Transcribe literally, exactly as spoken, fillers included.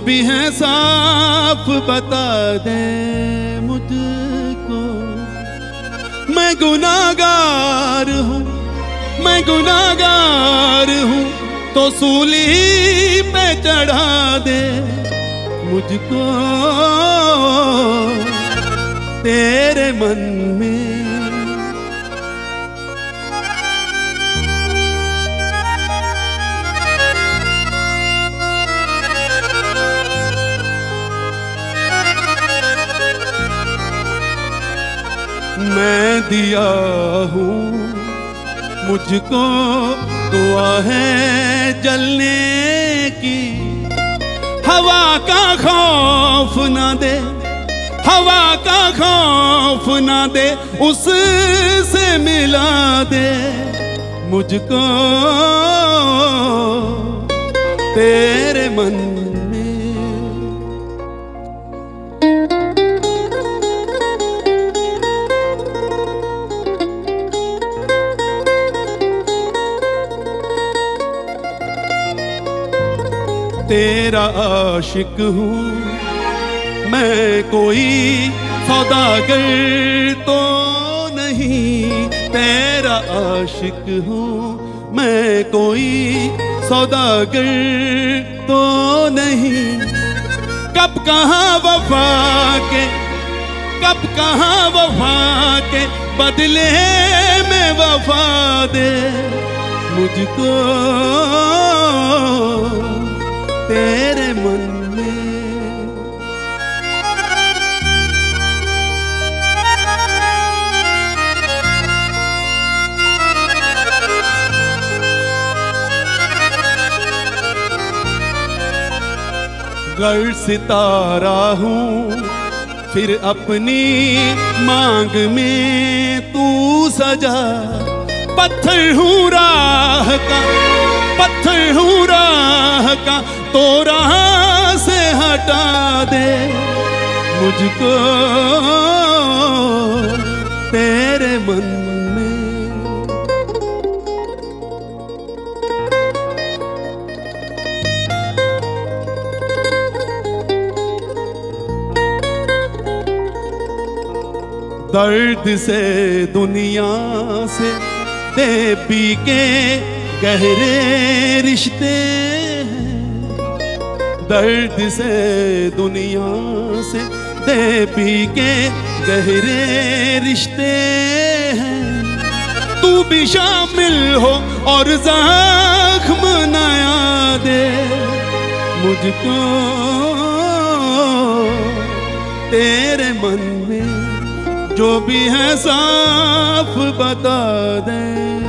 भी है साफ बता दे मुझको। मैं गुनाहगार हूँ, मैं गुनाहगार हूँ, तो सूली पे चढ़ा दे मुझको। तेरे मन में मैं दिया हूँ, मुझको दुआ है जलने की। हवा का खौफ ना दे, हवा का खौफ ना दे, उससे मिला दे मुझको तेरे मन में। तेरा आशिक हूँ मैं, कोई सौदागर तो नहीं। तेरा आशिक हूँ मैं, कोई सौदागर तो नहीं। कब कहाँ वफा के, कब कहाँ वफा के बदले में वफा दे मुझको तेरे मन में। गर सितारा हूँ फिर अपनी मांग में तू सजा। पत्थर हूँ राह का, पत्थर हूँ राह का, तो राह से हटा दे मुझको तेरे मन में। दर्द से दुनिया से दे पी के गहरे रिश्ते हैं। दर्द से दुनिया से दे पी के गहरे रिश्ते हैं। तू भी शामिल हो और जख्म नया दे मुझको तेरे मन में। जो भी है साफ बता दे।